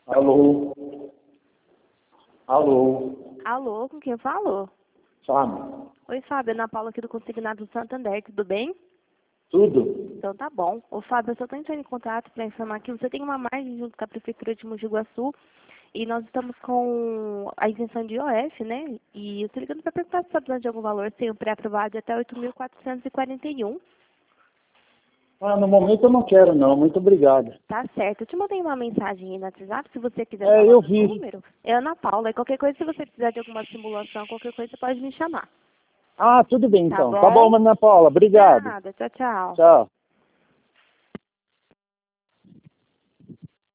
Alô? Alô? Alô, com quem eu falo? Fábio? Oi, Fábio, Ana Paula aqui do Consignado do Santander, tudo bem? Tudo? Então tá bom. Ô, Fábio, eu só estou entrando em contato para informar que você tem uma margem junto com a Prefeitura de Mogi Guaçu e nós estamos com a isenção de IOF, né? E eu estou ligando para perguntar se está precisando de algum valor, tem um pré-aprovado de até 8.441. No momento eu não quero não, muito obrigado. Tá certo. Eu te mandei uma mensagem aí no WhatsApp, se você quiser Eu falar do vi. número. É Ana Paula. E qualquer coisa, se você precisar de alguma simulação, qualquer coisa, você pode me chamar. Tudo bem Tá então. Tá bom, bom? Ana Paula, De obrigado. nada. Tchau, tchau. Tchau.